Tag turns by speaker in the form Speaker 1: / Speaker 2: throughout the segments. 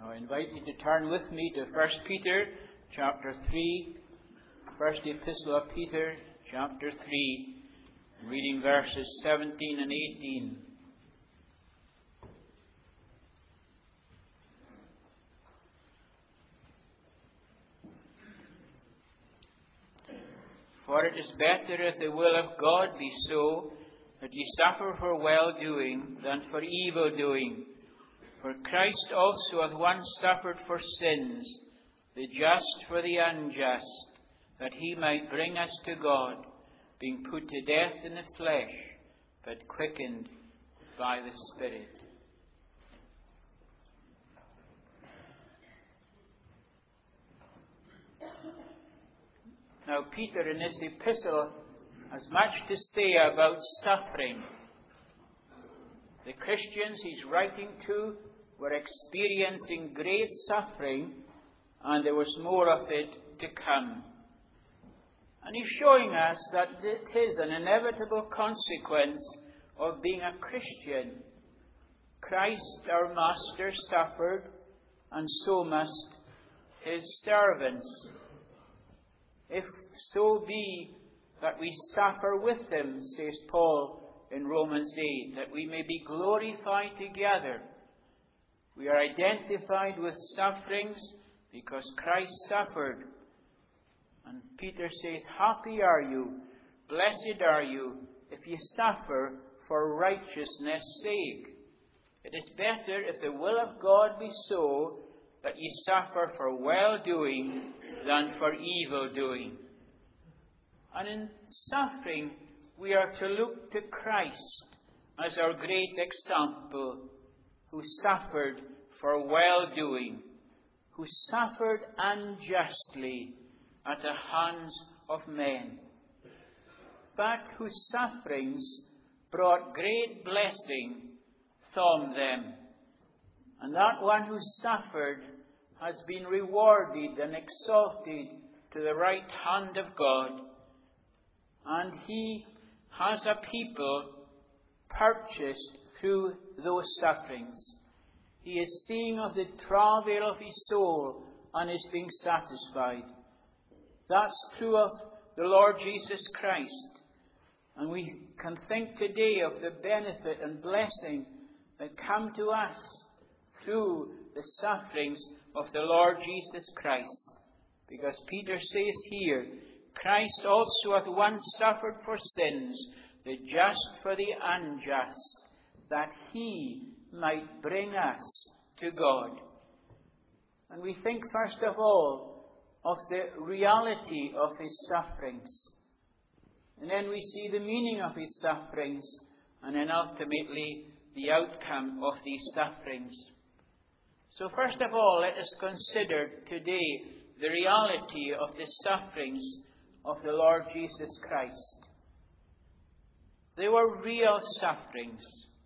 Speaker 1: I invite you to turn with me to 1 Peter chapter 3, First Epistle of Peter chapter 3, reading verses 17 and 18. For it is better, if the will of God be so, that ye suffer for well-doing than for evil-doing. For Christ also hath once suffered for sins, the just for the unjust, that he might bring us to God, being put to death in the flesh, but quickened by the Spirit. Now, Peter in this epistle has much to say about suffering. The Christians he's writing to were experiencing great suffering, and there was more of it to come. And he's showing us that it is an inevitable consequence of being a Christian. Christ, our Master, suffered, and so must his servants. If so be that we suffer with him, says Paul in Romans 8, that we may be glorified together. We are identified with sufferings because Christ suffered. And Peter says, happy are you, blessed are you, if you suffer for righteousness' sake. It is better, if the will of God be so, that ye suffer for well-doing than for evil-doing. And in suffering, we are to look to Christ as our great example, who suffered for well-doing, who suffered unjustly at the hands of men, but whose sufferings brought great blessing from them. And that one who suffered has been rewarded and exalted to the right hand of God. And he has a people purchased through those sufferings. He is seeing of the travail of his soul and is being satisfied. That's true of the Lord Jesus Christ. And we can think today of the benefit and blessing that come to us through the sufferings of the Lord Jesus Christ. Because Peter says here, Christ also hath once suffered for sins, the just for the unjust, that he might bring us to God. And we think first of all of the reality of his sufferings. And then we see the meaning of his sufferings, and then ultimately the outcome of these sufferings. So first of all, let us consider today the reality of the sufferings of the Lord Jesus Christ. They were real sufferings.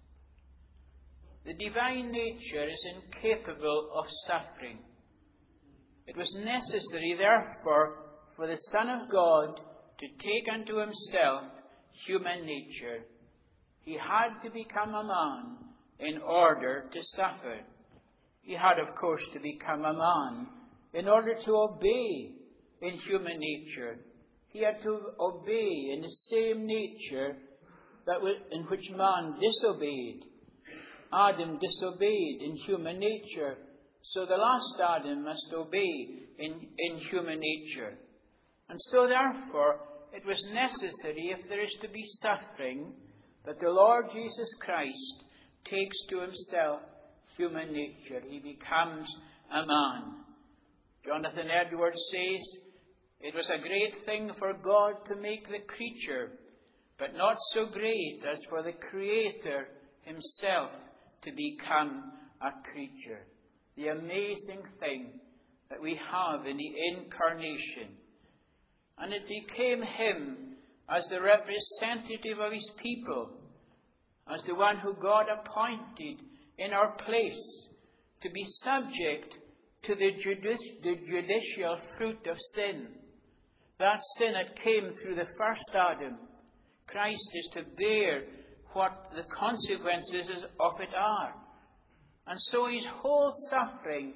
Speaker 1: The divine nature is incapable of suffering. It was necessary, therefore, for the Son of God to take unto himself human nature. He had to become a man in order to suffer. He had, of course, to become a man in order to obey in human nature. He had to obey in the same nature in which man disobeyed. Adam disobeyed in human nature, so the last Adam must obey in human nature. And so therefore, it was necessary, if there is to be suffering, that the Lord Jesus Christ takes to himself human nature. He becomes a man. Jonathan Edwards says, it was a great thing for God to make the creature, but not so great as for the Creator himself to become a creature. The amazing thing that we have in the incarnation. And it became him as the representative of his people, as the one who God appointed in our place to be subject to the judicial fruit of sin. That sin that came through the first Adam. Christ is to bear what the consequences of it are. And so his whole suffering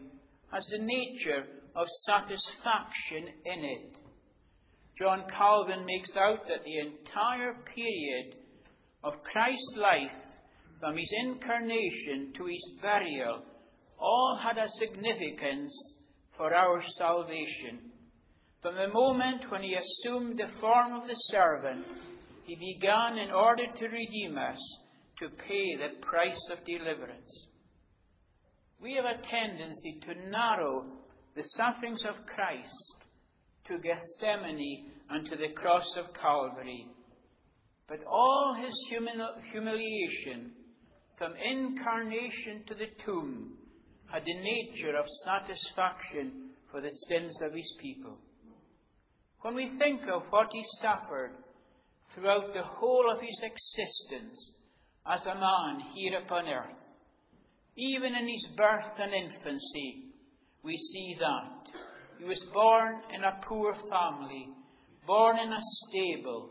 Speaker 1: has the nature of satisfaction in it. John Calvin makes out that the entire period of Christ's life, from his incarnation to his burial, all had a significance for our salvation. From the moment when he assumed the form of the servant, he began, in order to redeem us, to pay the price of deliverance. We have a tendency to narrow the sufferings of Christ to Gethsemane and to the cross of Calvary. But all his humiliation, from incarnation to the tomb, had the nature of satisfaction for the sins of his people. When we think of what he suffered throughout the whole of his existence as a man here upon earth, even in his birth and infancy, we see that. He was born in a poor family, born in a stable,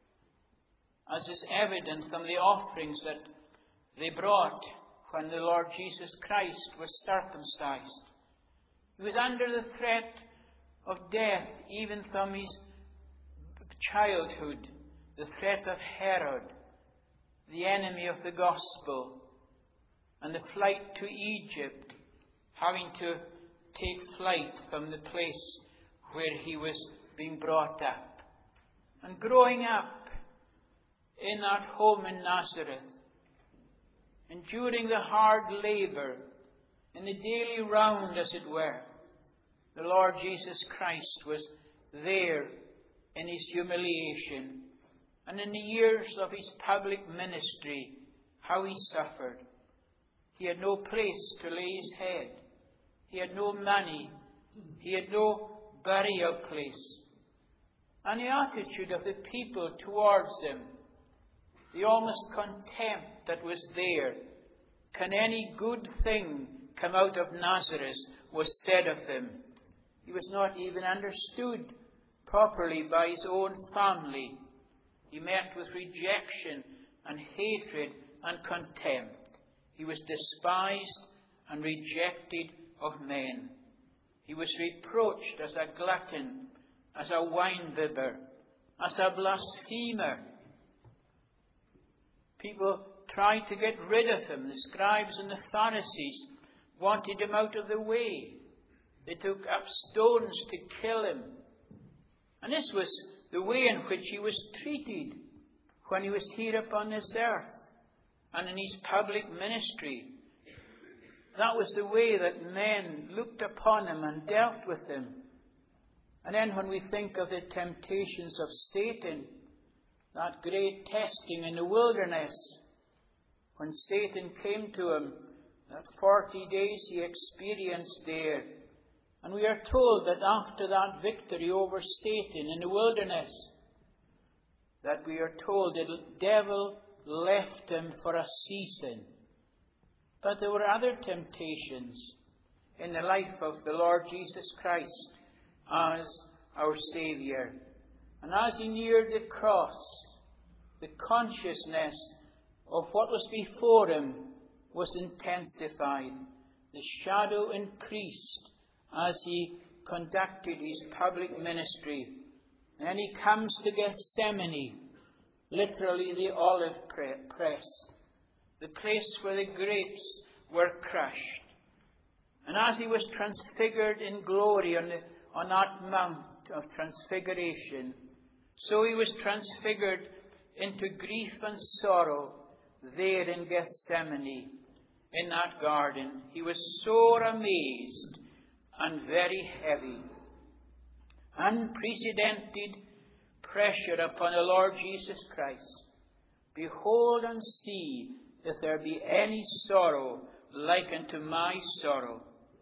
Speaker 1: as is evident from the offerings that they brought when the Lord Jesus Christ was circumcised. He was under the threat of death even from his childhood, the threat of Herod, the enemy of the gospel, and the flight to Egypt, having to take flight from the place where he was being brought up. And growing up in that home in Nazareth, enduring the hard labour in the daily round, as it were, the Lord Jesus Christ was there in his humiliation, and in the years of his public ministry, how he suffered. He had no place to lay his head. He had no money. He had no burial place. And the attitude of the people towards him, the almost contempt that was there. Can any good thing come out of Nazareth, was said of him. He was not even understood properly by his own family. He met with rejection and hatred and contempt. He was despised and rejected of men. He was reproached as a glutton, as a wine-bibber, as a blasphemer. People tried to get rid of him. The scribes and the Pharisees wanted him out of the way. They took up stones to kill him. And this was the way in which he was treated when he was here upon this earth and in his public ministry. That was the way that men looked upon him and dealt with him. And then when we think of the temptations of Satan, that great testing in the wilderness, when Satan came to him, that 40 days he experienced there. And we are told that after that victory over Satan in the wilderness, that we are told the devil left him for a season. But there were other temptations in the life of the Lord Jesus Christ as our Saviour. And as he neared the cross, the consciousness of what was before him was intensified. The shadow increased as he conducted his public ministry. And then he comes to Gethsemane, literally the olive press, the place where the grapes were crushed. And as he was transfigured in glory on that Mount of Transfiguration, so he was transfigured into grief and sorrow there in Gethsemane, in that garden. He was sore amazed and very heavy. Unprecedented pressure upon the Lord Jesus Christ. Behold and see if there be any sorrow like unto my sorrow.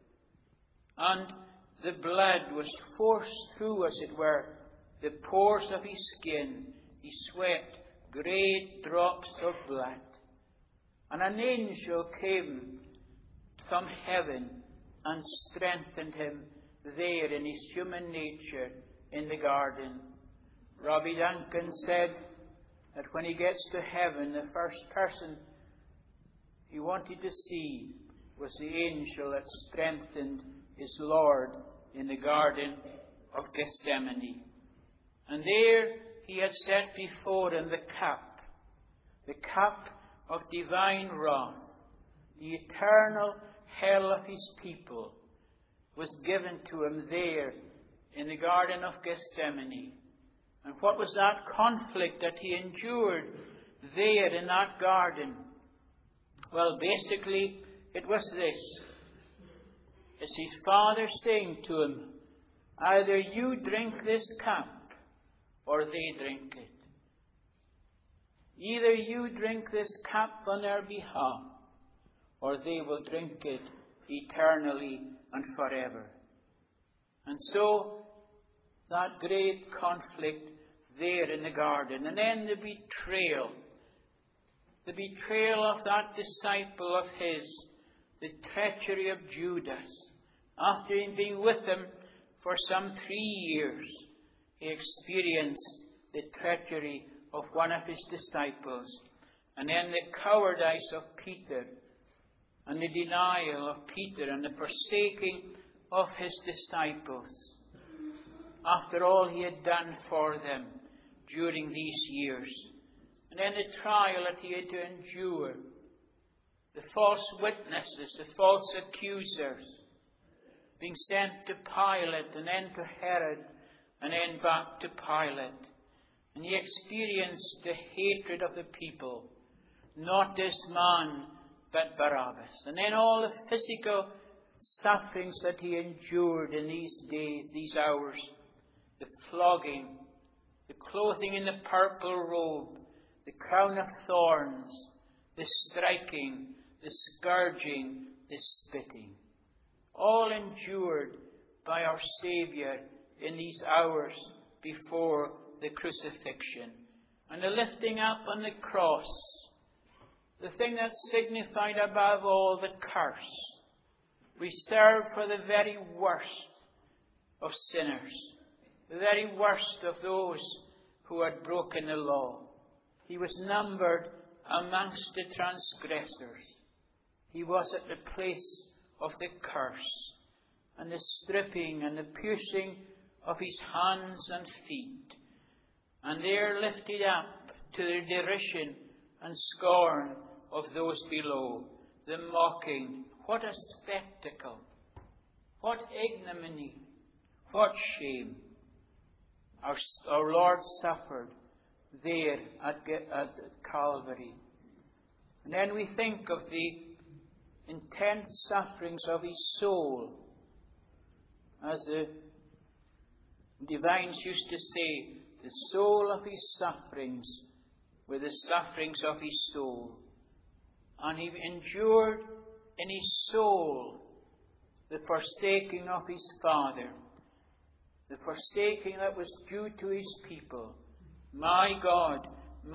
Speaker 1: And the blood was forced through, as it were, the pores of his skin. He sweat great drops of blood. And an angel came from heaven and strengthened him there in his human nature in the garden. Robbie Duncan said that when he gets to heaven, the first person he wanted to see was the angel that strengthened his Lord in the Garden of Gethsemane. And there he had set before him the cup of divine wrath, the eternal hell of his people, was given to him there in the Garden of Gethsemane. And what was that conflict that he endured there in that garden? Well, basically, it was this. It's his Father saying to him, either you drink this cup, or they drink it. Either you drink this cup on their behalf, or they will drink it eternally and forever. And so, that great conflict there in the garden. And then the betrayal of that disciple of his, the treachery of Judas. After being with him for some 3 years, he experienced the treachery of one of his disciples, and then the cowardice of Peter, and the denial of Peter, and the forsaking of his disciples, after all he had done for them during these years. And then the trial that he had to endure, the false witnesses, the false accusers, being sent to Pilate, and then to Herod, and then back to Pilate. And he experienced the hatred of the people, not this man, but Barabbas. And then all the physical sufferings that he endured in these days, these hours, the flogging, the clothing in the purple robe, the crown of thorns, the striking, the scourging, the spitting, all endured by our Saviour in these hours before the crucifixion. And the lifting up on the cross, the thing that signified above all the curse, reserved for the very worst of sinners, the very worst of those who had broken the law. He was numbered amongst the transgressors. He was at the place of the curse, and the stripping and the piercing of his hands and feet, and there lifted up to the derision and scorn of those below, the mocking. What a spectacle! What ignominy! What shame! Our Lord suffered there at Calvary. And then we think of the intense sufferings of his soul, as the divines used to say, the soul of his sufferings were the sufferings of his soul. And he endured in his soul the forsaking of his Father, the forsaking that was due to his people. My God,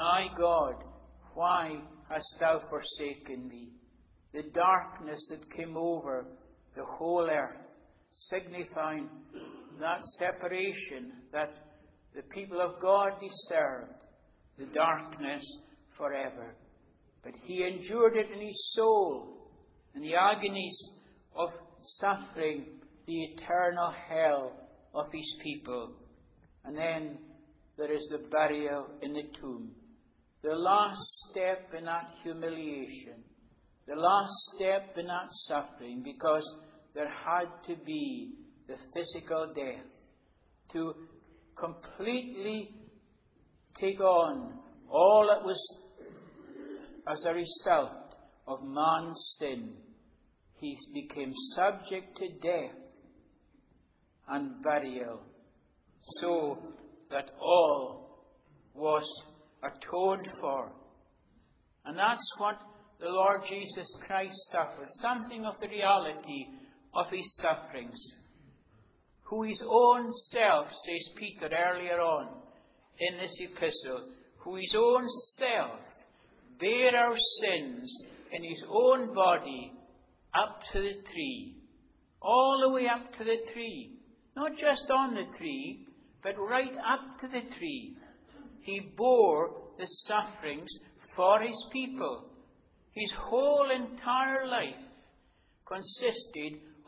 Speaker 1: why hast thou forsaken me? The darkness that came over the whole earth, signifying that separation that the people of God deserved, the darkness forever. But he endured it in his soul, in the agonies of suffering the eternal hell of his people. And then there is the burial in the tomb. The last step in that humiliation, the last step in that suffering, because there had to be the physical death to completely take on all that was as a result of man's sin. He became subject to death and burial, so that all was atoned for. And that's what the Lord Jesus Christ suffered, something of the reality of his sufferings, who his own self, says Peter earlier on in this epistle, who his own self bare our sins in his own body up to the tree, all the way up to the tree, not just on the tree, but right up to the tree. He bore the sufferings for his people. His whole entire life consisted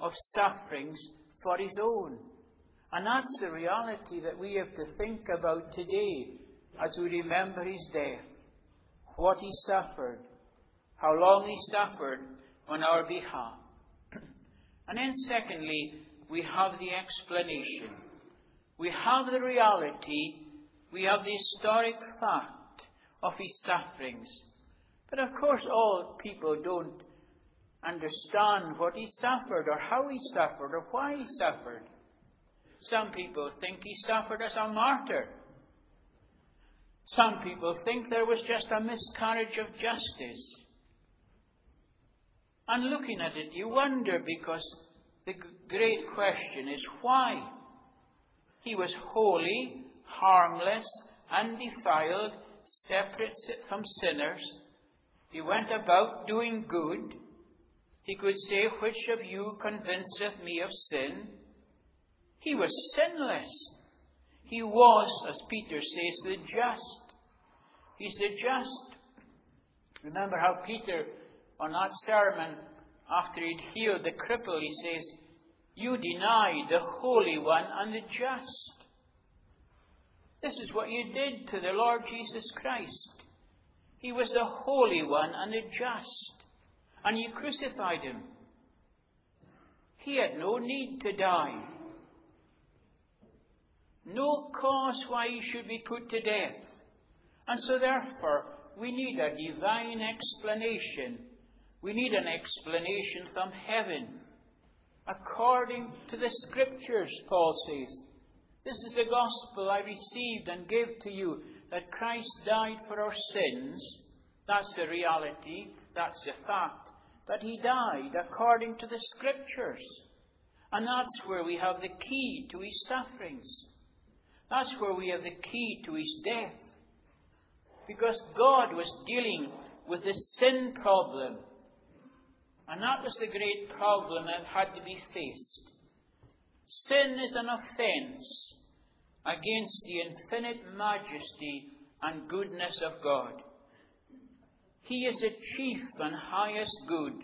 Speaker 1: of sufferings for his own. And that's the reality that we have to think about today as we remember his death. What he suffered, how long he suffered on our behalf. And then secondly, we have the explanation. We have the reality, we have the historic fact of his sufferings. But of course all people don't understand what he suffered or how he suffered or why he suffered. Some people think he suffered as a martyr. Some people think there was just a miscarriage of justice. And looking at it, you wonder, because the great question is why? He was holy, harmless, undefiled, separate from sinners. He went about doing good. He could say, "Which of you convinceth me of sin?" He was sinless. He was, as Peter says, the just. He's the just. Remember how Peter, on that sermon, after he'd healed the cripple, he says, "You deny the Holy One and the Just." This is what you did to the Lord Jesus Christ. He was the Holy One and the Just, and you crucified him. He had no need to die. No cause why he should be put to death. And so therefore, we need a divine explanation. We need an explanation from heaven. According to the Scriptures, Paul says. This is the gospel I received and gave to you, that Christ died for our sins. That's the reality. That's the fact. But he died according to the Scriptures. And that's where we have the key to his sufferings. That's where we have the key to his death. Because God was dealing with the sin problem. And that was the great problem that had to be faced. Sin is an offence against the infinite majesty and goodness of God. He is the chief and highest good.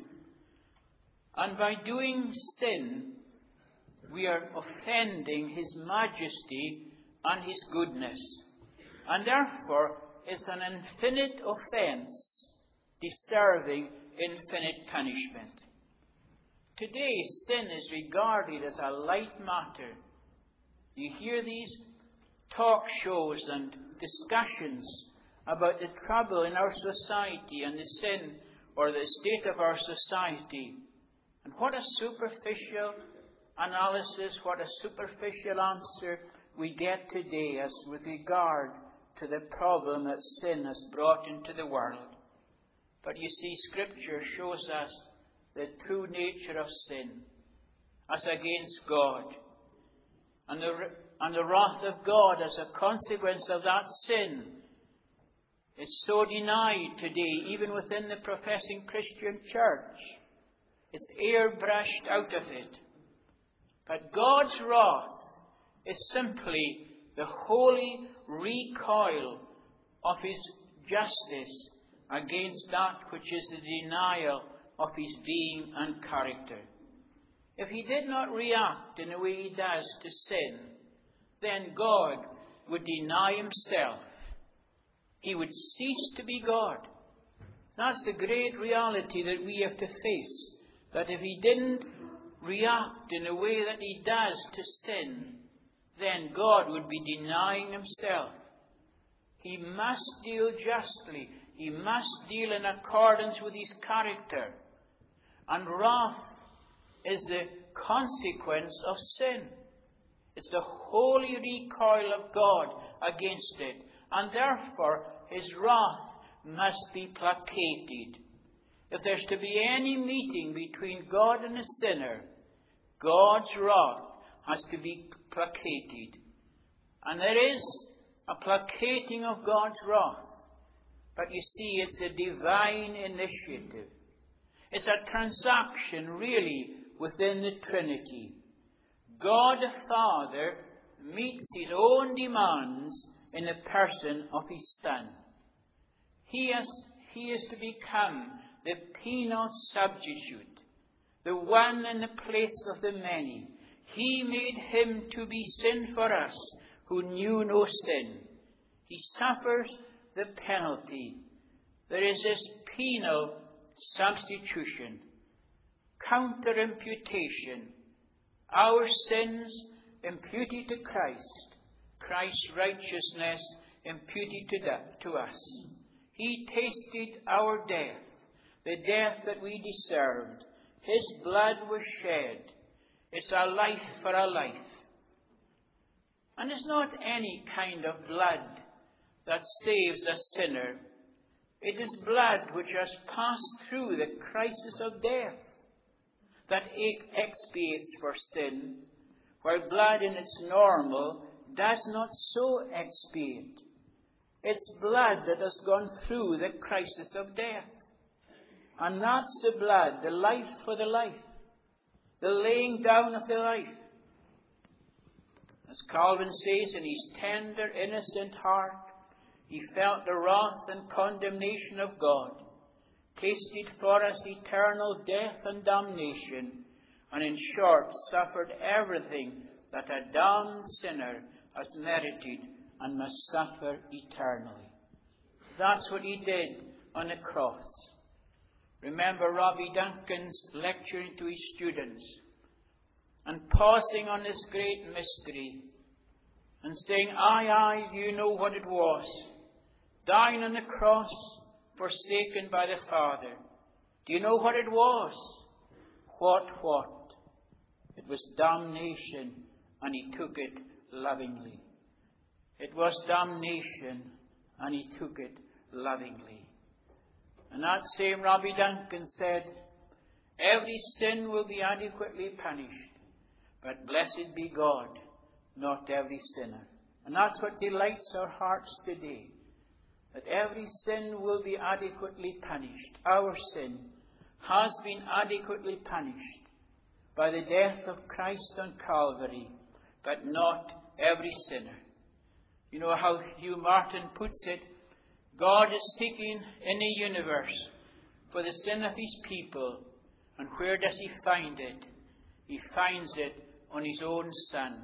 Speaker 1: And by doing sin, we are offending his majesty and his goodness. And therefore, it's an infinite offence, deserving infinite punishment. Today, sin is regarded as a light matter. You hear these talk shows and discussions about the trouble in our society and the sin or the state of our society. And what a superficial analysis, what a superficial answer we get today as with regard to the problem that sin has brought into the world. But you see, Scripture shows us the true nature of sin as against God. And the wrath of God as a consequence of that sin is so denied today, even within the professing Christian church. It's airbrushed out of it. But God's wrath is simply the holy recoil of his justice against that which is the denial of his being and character. If he did not react in the way he does to sin, then God would deny himself. He would cease to be God. That's the great reality that we have to face. That if he didn't react in the way that he does to sin, then God would be denying himself. He must deal justly. He must deal in accordance with his character. And wrath is the consequence of sin. It's the holy recoil of God against it. And therefore, his wrath must be placated. If there's to be any meeting between God and a sinner, God's wrath has to be placated. And there is a placating of God's wrath. But you see, it's a divine initiative. It's a transaction, really, within the Trinity. God the Father meets his own demands in the person of his Son. He is to become the penal substitute, the one in the place of the many. He made him to be sin for us, who knew no sin. He suffers the penalty. There is this penal substitution, counter-imputation. Our sins imputed to Christ, Christ's righteousness imputed to us. He tasted our death, the death that we deserved. His blood was shed. It's a life for a life. And it's not any kind of blood that saves a sinner. It is blood which has passed through the crisis of death that expiates for sin, while blood in its normal does not so expiate. It's blood that has gone through the crisis of death. And that's the blood, the life for the life, the laying down of the life. As Calvin says, in his tender, innocent heart, he felt the wrath and condemnation of God, tasted for us eternal death and damnation, and in short suffered everything that a damned sinner has merited and must suffer eternally. That's what he did on the cross. Remember Robbie Duncan's lecturing to his students and pausing on this great mystery and saying, Aye, do you know what it was? Dying on the cross, forsaken by the Father. Do you know what it was? What? It was damnation, and he took it lovingly. It was damnation, and he took it lovingly. And that same Robbie Duncan said, every sin will be adequately punished, but blessed be God, not every sinner. And that's what delights our hearts today, that every sin will be adequately punished. Our sin has been adequately punished by the death of Christ on Calvary, but not every sinner. You know how Hugh Martin puts it, God is seeking in the universe for the sin of his people. And where does he find it? He finds it on his own Son.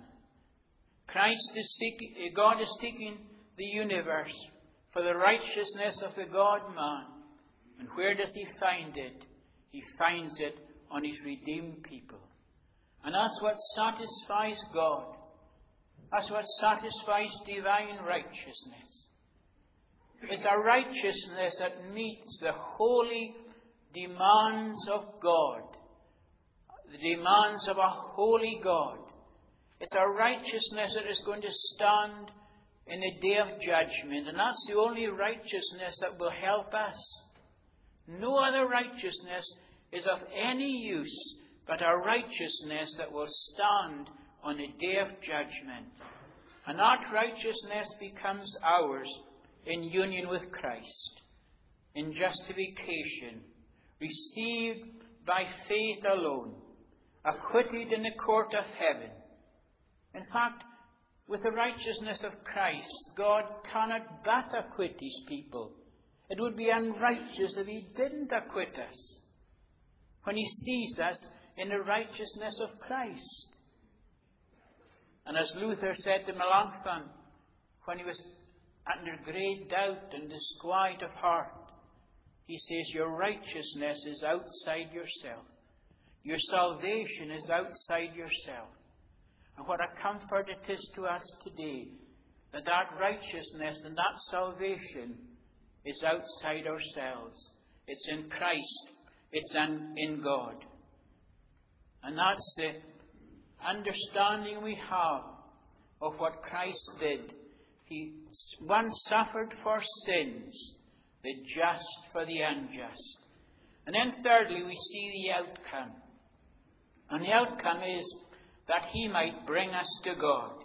Speaker 1: God is seeking the universe for the righteousness of the God-man. And where does he find it? He finds it on his redeemed people. And that's what satisfies God. That's what satisfies divine righteousness. It's a righteousness that meets the holy demands of God, the demands of a holy God. It's a righteousness that is going to stand in the day of judgment, and that's the only righteousness that will help us. No other righteousness is of any use but a righteousness that will stand on the day of judgment. And that righteousness becomes ours in union with Christ, in justification, received by faith alone, acquitted in the court of heaven. In fact, with the righteousness of Christ, God cannot but acquit his people. It would be unrighteous if he didn't acquit us when he sees us in the righteousness of Christ. And as Luther said to Melanchthon, when he was under great doubt and disquiet of heart, he says, your righteousness is outside yourself. Your salvation is outside yourself. And what a comfort it is to us today that that righteousness and that salvation is outside ourselves. It's in Christ. It's in God. And that's the understanding we have of what Christ did. He once suffered for sins, the just for the unjust. And then thirdly, we see the outcome. And the outcome is that he might bring us to God.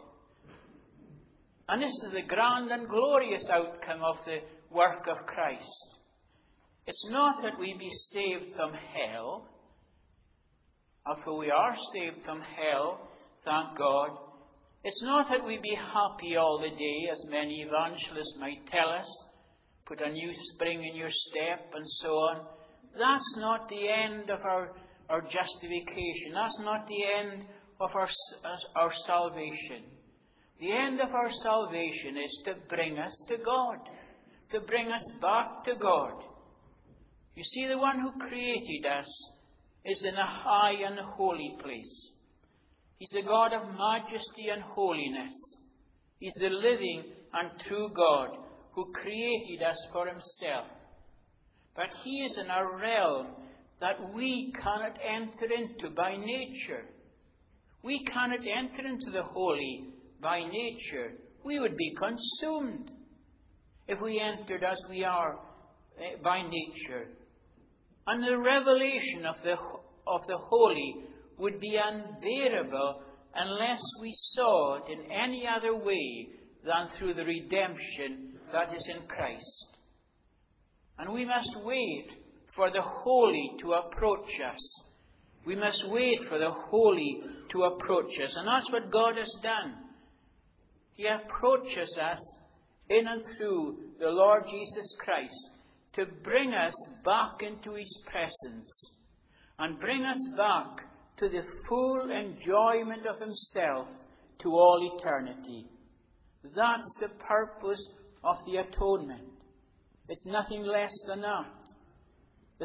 Speaker 1: And this is the grand and glorious outcome of the work of Christ. It's not that we be saved from hell, although we are saved from hell, thank God. It's not that we be happy all the day, as many evangelists might tell us, put a new spring in your step and so on. That's not the end of our our justification. That's not the end of our salvation. The end of our salvation is to bring us to God, to bring us back to God. You see, the one who created us is in a high and holy place. He's a God of majesty and holiness. He's the living and true God who created us for himself. But he is in a realm that we cannot enter into by nature. We cannot enter into the holy by nature. We would be consumed if we entered as we are by nature. And the revelation of the holy would be unbearable unless we saw it in any other way than through the redemption that is in Christ. And we must wait for the holy to approach us. We must wait for the holy to approach us. And that's what God has done. He approaches us in and through the Lord Jesus Christ to bring us back into his presence and bring us back to the full enjoyment of himself to all eternity. That's the purpose of the atonement. It's nothing less than that. The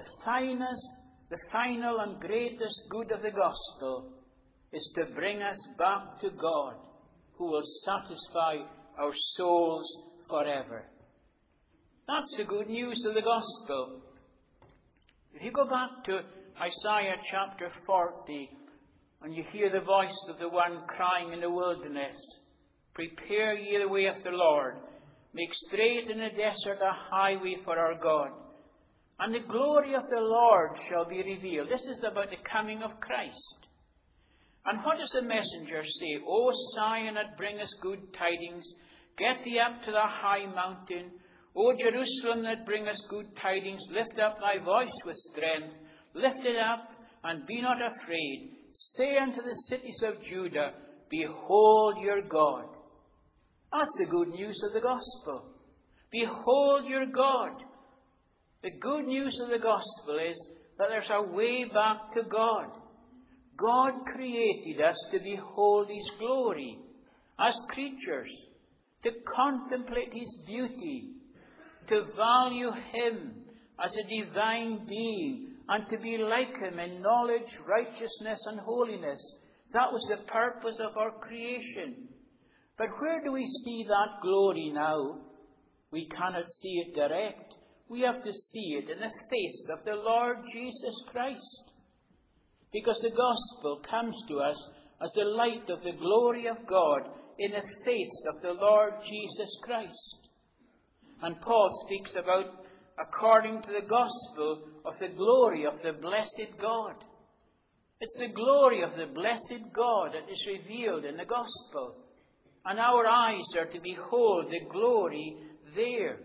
Speaker 1: final and greatest good of the gospel is to bring us back to God, who will satisfy our souls forever. That's the good news of the gospel. If you go back to Isaiah chapter 40, and you hear the voice of the one crying in the wilderness, "Prepare ye the way of the Lord, make straight in the desert a highway for our God. And the glory of the Lord shall be revealed." This is about the coming of Christ. And what does the messenger say? "O Zion, that bringest good tidings, get thee up to the high mountain. O Jerusalem, that bringest good tidings, lift up thy voice with strength. Lift it up, and be not afraid. Say unto the cities of Judah, Behold your God." That's the good news of the gospel. Behold your God. The good news of the gospel is that there's a way back to God. God created us to behold his glory as creatures, to contemplate his beauty, to value him as a divine being, and to be like him in knowledge, righteousness, and holiness. That was the purpose of our creation. But where do we see that glory now? We cannot see it direct. We have to see it in the face of the Lord Jesus Christ. Because the gospel comes to us as the light of the glory of God in the face of the Lord Jesus Christ. And Paul speaks about, according to the gospel, of the glory of the blessed God. It's the glory of the blessed God that is revealed in the gospel. And our eyes are to behold the glory there,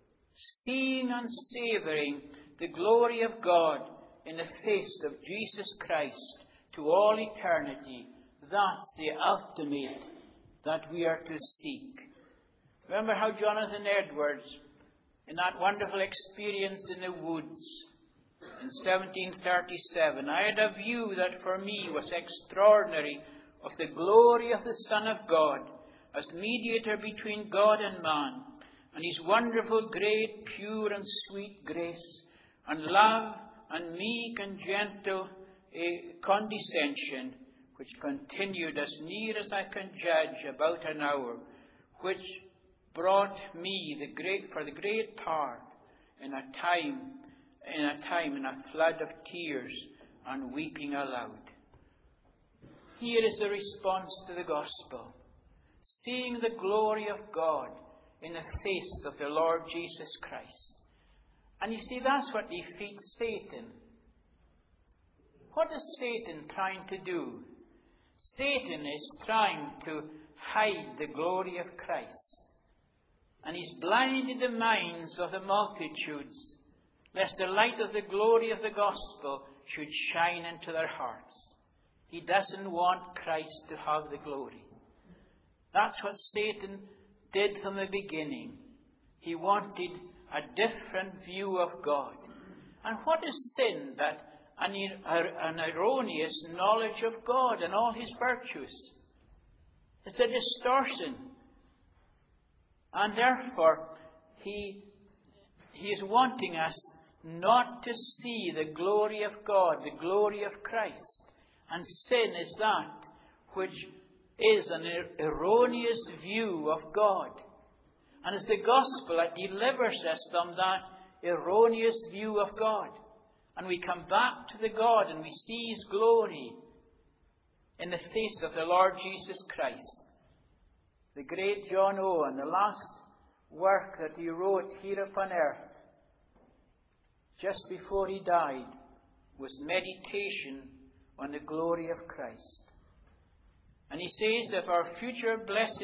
Speaker 1: seeing and savouring the glory of God in the face of Jesus Christ to all eternity. That's the ultimate that we are to seek. Remember how Jonathan Edwards, in that wonderful experience in the woods in 1737, "I had a view that for me was extraordinary of the glory of the Son of God as mediator between God and man, and his wonderful, great, pure and sweet grace, and love, and meek and gentle condescension, which continued as near as I can judge about an hour, which brought me the great part in a flood of tears and weeping aloud." Here is the response to the gospel. Seeing the glory of God in the face of the Lord Jesus Christ. And you see, that's what defeats Satan. What is Satan trying to do? Satan is trying to hide the glory of Christ. And he's blinded the minds of the multitudes, lest the light of the glory of the gospel should shine into their hearts. He doesn't want Christ to have the glory. That's what Satan did from the beginning. He wanted a different view of God. And what is sin but an erroneous knowledge of God and all his virtues. It's a distortion. And therefore, he is wanting us not to see the glory of God, the glory of Christ. And sin is that which is an erroneous view of God. And it's the gospel that delivers us from that erroneous view of God. And we come back to the God and we see his glory in the face of the Lord Jesus Christ. The great John Owen, the last work that he wrote here upon earth, just before he died, was meditation on the glory of Christ. And he says, if our future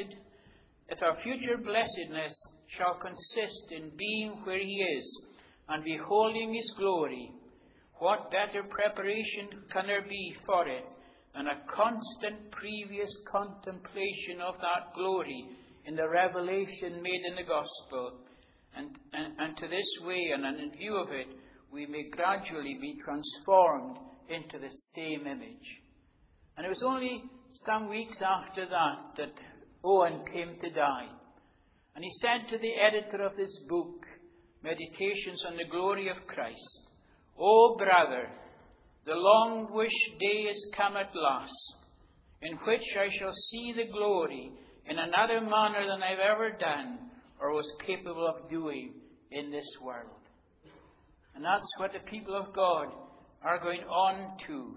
Speaker 1: blessedness shall consist in being where he is and beholding his glory, what better preparation can there be for it than a constant previous contemplation of that glory in the revelation made in the gospel? And to this way, and in view of it, we may gradually be transformed into the same image. And it was only some weeks after that Owen came to die. And he said to the editor of this book, Meditations on the Glory of Christ, "O brother, the long-wished day is come at last, in which I shall see the glory in another manner than I've ever done or was capable of doing in this world." And that's what the people of God are going on to.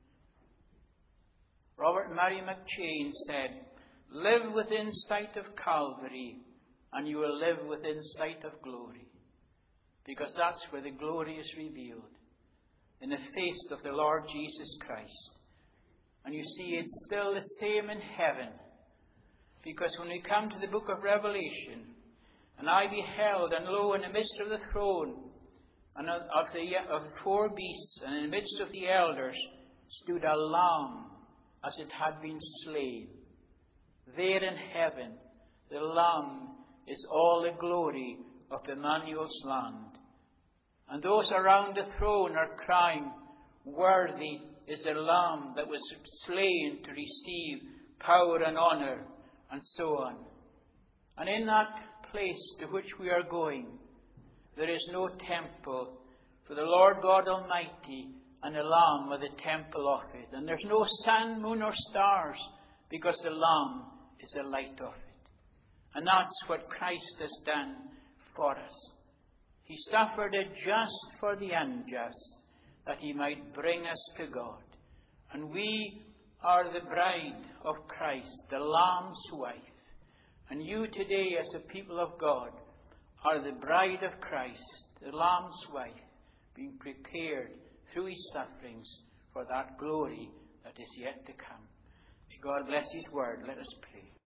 Speaker 1: Robert Murray McCheyne said, "Live within sight of Calvary, and you will live within sight of glory." Because that's where the glory is revealed, in the face of the Lord Jesus Christ. And you see, it's still the same in heaven. Because when we come to the book of Revelation, "And I beheld, and lo, in the midst of the throne, and of the four beasts, and in the midst of the elders, stood a lamb, as it had been slain." There in heaven, the lamb is all the glory of Emmanuel's land. And those around the throne are crying, "Worthy is the lamb that was slain to receive power and honor," and so on. And in that place to which we are going, there is no temple, for the Lord God Almighty and the Lamb are the temple of it. And there's no sun, moon, or stars, because the Lamb is the light of it. And that's what Christ has done for us. He suffered a just for the unjust, that he might bring us to God. And we are the bride of Christ, the Lamb's wife. And you today, as the people of God, are the bride of Christ, the Lamb's wife, being prepared through his sufferings for that glory that is yet to come. May God bless his word. Let us pray.